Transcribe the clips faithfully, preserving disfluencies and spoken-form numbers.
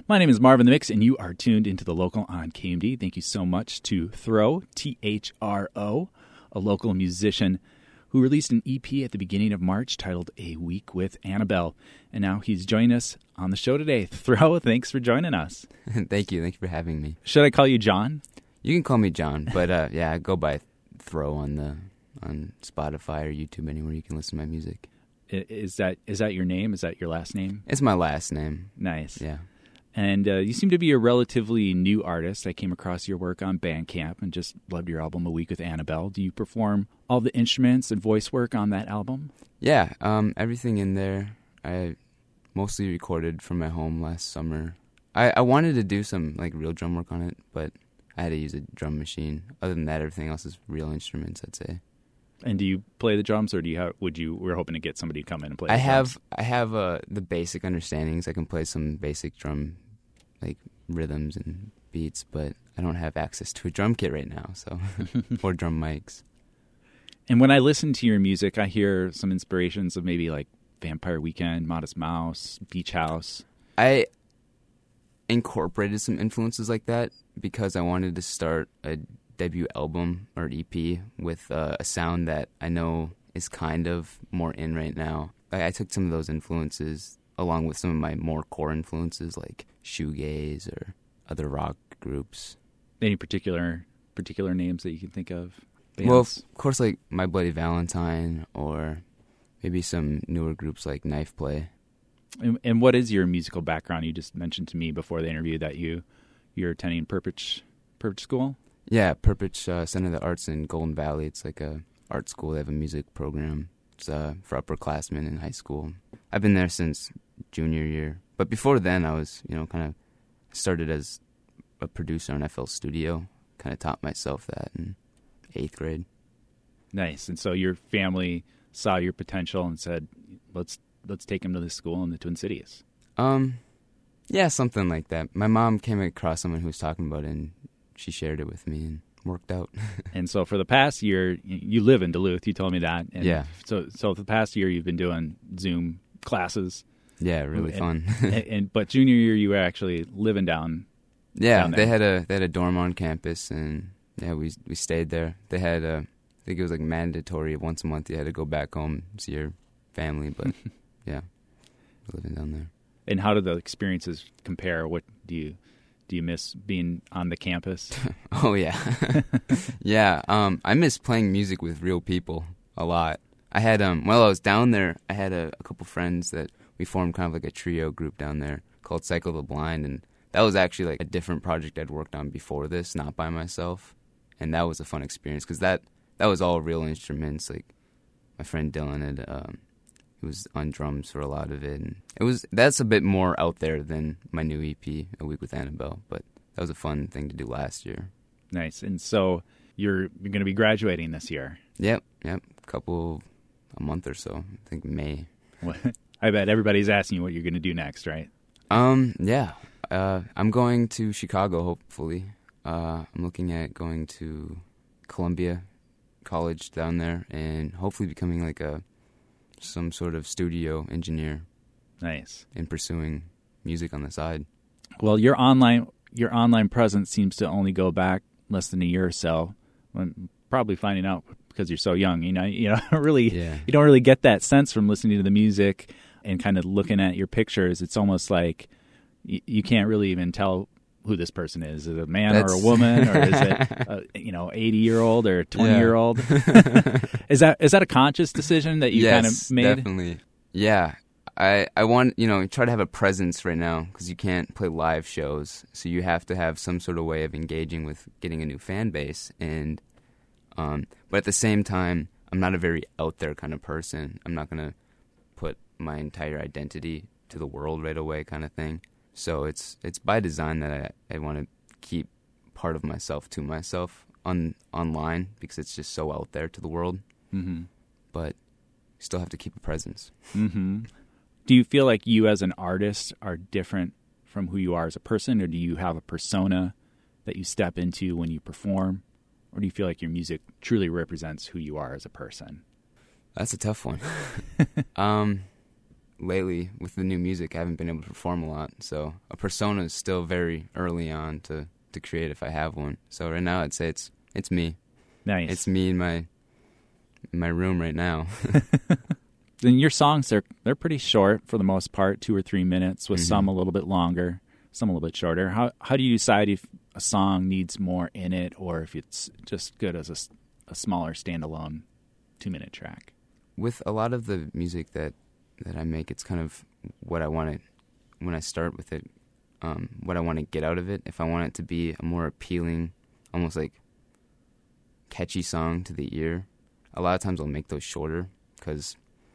My name is Marvin the Mix, and you are tuned into the local on K M D. Thank you so much to Throw, T H R O, a local musician who released an E P at the beginning of March titled A Week with Annabelle. And now he's joining us on the show today. Throw, thanks for joining us. Thank you. Thank you for having me. Should I call you John? You can call me John, but uh, yeah, I go by Throw on the on Spotify or YouTube, anywhere you can listen to my music. Is that is that your name? Is that your last name? It's my last name. Nice. Yeah. And uh, you seem to be a relatively new artist. I came across your work on Bandcamp and just loved your album A Week with Annabelle. Do you perform all the instruments and voice work on that album? Yeah, um, everything in there. I mostly recorded from my home last summer. I, I wanted to do some like real drum work on it, but I had to use a drum machine. Other than that, everything else is real instruments, I'd say. And do you play the drums, or do you have, would you? We're hoping to get somebody to come in and play. The I drums. have I have uh, the basic understandings. I can play some basic drum, like rhythms and beats, but I don't have access to a drum kit right now, so or drum mics. And when I listen to your music, I hear some inspirations of maybe like Vampire Weekend, Modest Mouse, Beach House. I incorporated some influences like that because I wanted to start a debut album or E P with uh, a sound that I know is kind of more in right now. I, I took some of those influences along with some of my more core influences like shoegaze or other rock groups. Any particular particular names that you can think of? Bands? Well, of course, like My Bloody Valentine or maybe some newer groups like Knife Play. And, and what is your musical background? You just mentioned to me before the interview that you you're attending Purpich Purpich School. Yeah, Purpich uh, Center of the Arts in Golden Valley. It's like a art school. They have a music program. It's uh, for upperclassmen in high school. I've been there since junior year. But before then, I was, you know, kind of started as a producer on F L Studio. Kind of taught myself that in eighth grade. Nice. And so your family saw your potential and said, let's let's take him to this school in the Twin Cities. Um, yeah, something like that. My mom came across someone who was talking about it, and she shared it with me and worked out. And so for the past year, you live in Duluth. You told me that. And yeah. So so for the past year, you've been doing Zoom classes. Yeah, really and, fun. and, and but junior year, you were actually living down. Yeah, down there. they had a they had a dorm on campus, and yeah, we we stayed there. They had a, I think it was like mandatory once a month. You had to go back home see your family, but yeah, living down there. And how do the experiences compare? What do you do? You miss being on the campus? Oh yeah, yeah. Um, I miss playing music with real people a lot. I had um, while I was down there, I had a, a couple friends that we formed kind of like a trio group down there called Cycle the Blind, and that was actually like a different project I'd worked on before this, not by myself, and that was a fun experience because that that was all real instruments. Like my friend Dylan had, um, he was on drums for a lot of it, and it was that's a bit more out there than my new E P, A Week with Annabelle, but that was a fun thing to do last year. Nice. And so you're you're going to be graduating this year. Yep, yep, a couple, a month or so. I think May. I bet everybody's asking you what you're going to do next, right? Um, yeah. Uh, I'm going to Chicago, hopefully. Uh, I'm looking at going to Columbia College down there and hopefully becoming like a some sort of studio engineer. Nice. And pursuing music on the side. Well, your online your online presence seems to only go back less than a year or so. I'm probably finding out because you're so young. You know, you know, really, yeah. You don't really get that sense from listening to the music and kind of looking at your pictures. It's almost like y- you can't really even tell who this person is. Is it a man That's... or a woman, or is it a, you know, eighty year old or twenty year old? Is that is that a conscious decision that you yes, kind of made? Definitely. Yeah. I, I want, you know, try to have a presence right now because you can't play live shows. So you have to have some sort of way of engaging with getting a new fan base. And, um, but at the same time, I'm not a very out there kind of person. I'm not going to put my entire identity to the world right away kind of thing. So it's it's by design that I, I want to keep part of myself to myself on online because it's just so out there to the world. Mm-hmm. But you still have to keep a presence. Mm-hmm. Do you feel like you as an artist are different from who you are as a person, or do you have a persona that you step into when you perform? Or do you feel like your music truly represents who you are as a person? That's a tough one. um, lately with the new music, I haven't been able to perform a lot. So a persona is still very early on to, to create if I have one. So right now I'd say it's it's me. Nice. It's me in my in my room right now. Then your songs, they're, they're pretty short for the most part, two or three minutes, with mm-hmm. some a little bit longer, some a little bit shorter. How how do you decide if a song needs more in it or if it's just good as a, a smaller standalone two-minute track? With a lot of the music that, that I make, it's kind of what I want to, when I start with it, um, what I want to get out of it. If I want it to be a more appealing, almost like catchy song to the ear, a lot of times I'll make those shorter because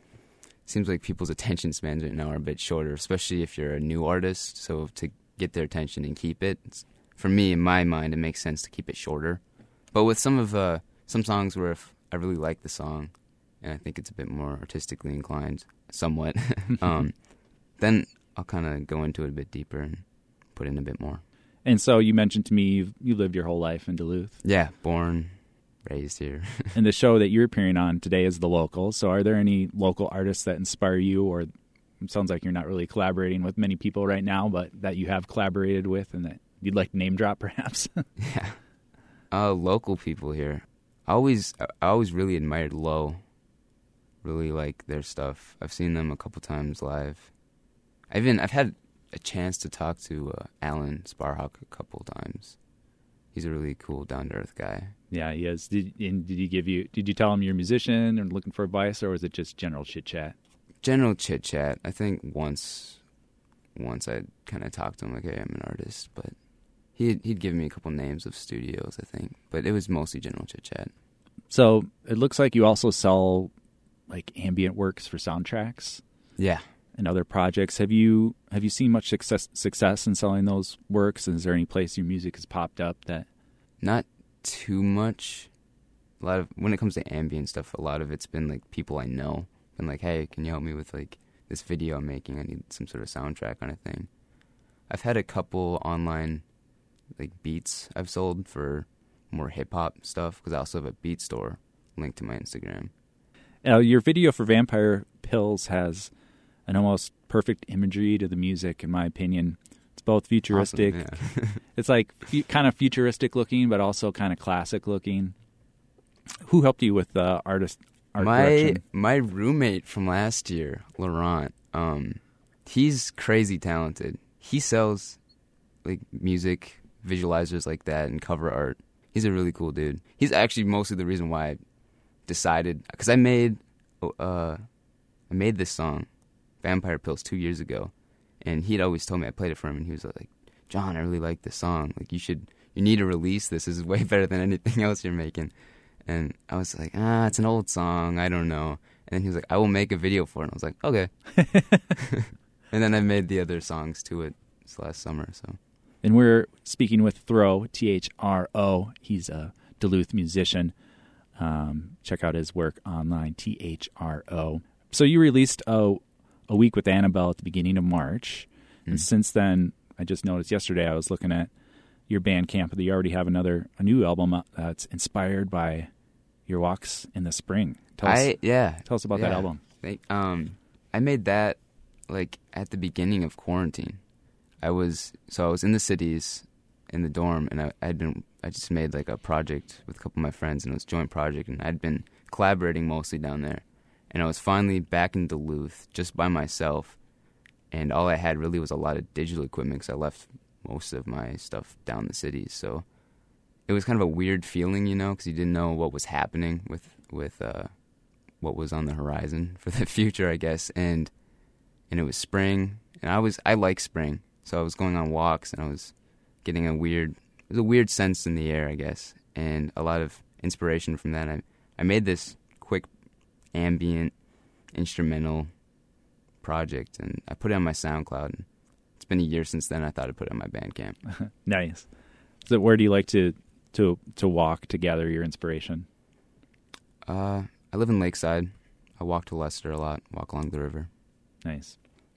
it seems like people's attention spans right now are a bit shorter, especially if you're a new artist. So to get their attention and keep it, it's, for me, in my mind, it makes sense to keep it shorter. But with some of uh, some songs where if I really like the song, and I think it's a bit more artistically inclined, somewhat, um, then I'll kind of go into it a bit deeper and put in a bit more. And so you mentioned to me you've, you lived your whole life in Duluth. Yeah, born, raised here. And the show that you're appearing on today is The Local. So are there any local artists that inspire you, or it sounds like you're not really collaborating with many people right now, but that you have collaborated with and that you'd like to name drop perhaps? Yeah. Uh, local people here. I always, I always really admired Low. Really like their stuff. I've seen them a couple times live. I've even I've had a chance to talk to uh, Alan Sparhawk a couple times. He's a really cool, down to earth guy. Yeah, he is. Did and did he give you? Did you tell him you're a musician and looking for advice, or was it just general chit chat? General chit chat. I think once, once I kind of talked to him like, "Hey, I'm an artist," but he'd he'd give me a couple names of studios. I think, but it was mostly general chit chat. So it looks like you also sell like ambient works for soundtracks, yeah, and other projects. Have you have you seen much success success in selling those works? And is there any place your music has popped up that? Not too much. A lot of when it comes to ambient stuff, a lot of it's been like people I know, been like, "Hey, can you help me with like this video I'm making? I need some sort of soundtrack kind of thing." I've had a couple online like beats I've sold for more hip hop stuff because I also have a beat store linked to my Instagram. Uh, your video for Vampire Pills has an almost perfect imagery to the music, in my opinion. It's both futuristic. Awesome, yeah. It's like fu- kind of futuristic looking, but also kind of classic looking. Who helped you with uh, artist art my direction? My roommate from last year, Laurent. Um, he's crazy talented. He sells like music visualizers like that and cover art. He's a really cool dude. He's actually mostly the reason why I decided, because I made uh, I made this song, Vampire Pills, two years ago, and he'd always told me, I played it for him, and he was like, "John, I really like this song. Like, you should, you need to release this. This is way better than anything else you're making." And I was like, ah, it's an old song. I don't know. And then he was like, "I will make a video for it." And I was like, okay. And then I made the other songs to it this last summer. So. And we're speaking with Thro, T H R O. He's a Duluth musician. Um, check out his work online, T H R O. So you released a, a week with Annabelle at the beginning of March. Mm-hmm. And since then, I just noticed yesterday I was looking at your Bandcamp that you already have another a new album that's inspired by your walks in the spring. Tell us, I, yeah. Tell us about yeah. that album. They, um, I made that like at the beginning of quarantine. I was so I was in the cities in the dorm, and I had been I just made like a project with a couple of my friends, and it was a joint project, and I'd been collaborating mostly down there, and I was finally back in Duluth just by myself, and all I had really was a lot of digital equipment because I left most of my stuff down the cities, so it was kind of a weird feeling, you know, because you didn't know what was happening with with uh, what was on the horizon for the future, I guess, and and it was spring, and I was I like spring. So I was going on walks, and I was getting a weird, it was a weird sense in the air, I guess, and a lot of inspiration from that. I, I made this quick ambient instrumental project, and I put it on my SoundCloud. And it's been a year since then. I thought I'd put it on my Bandcamp. Nice. So where do you like to, to, to walk to gather your inspiration? Uh, I live in Lakeside. I walk to Leicester a lot, walk along the river. Nice.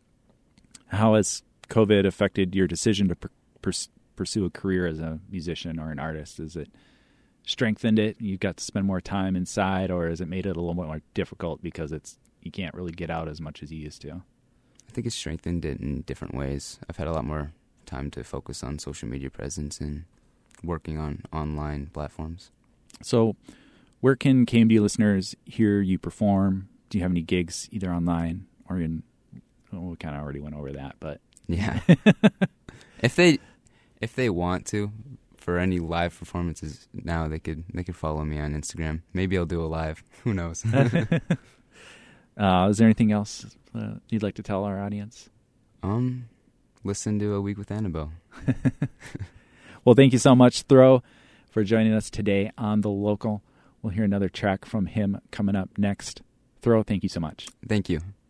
How has COVID affected your decision to per- pers- pursue a career as a musician or an artist? Has it strengthened it? You got to spend more time inside, or has it made it a little bit more difficult because it's you can't really get out as much as you used to? I think it's strengthened it in different ways. I've had a lot more time to focus on social media presence and working on online platforms. So where can K M D listeners hear you perform? Do you have any gigs either online or in, well, we kind of already went over that, but. Yeah. if they if they want to, for any live performances now, they could they could follow me on Instagram. Maybe I'll do a live. Who knows? uh, is there anything else uh, you'd like to tell our audience? Um, listen to A Week with Annabelle. Well, thank you so much, Throw, for joining us today on The Local. We'll hear another track from him coming up next. Throw, thank you so much. Thank you.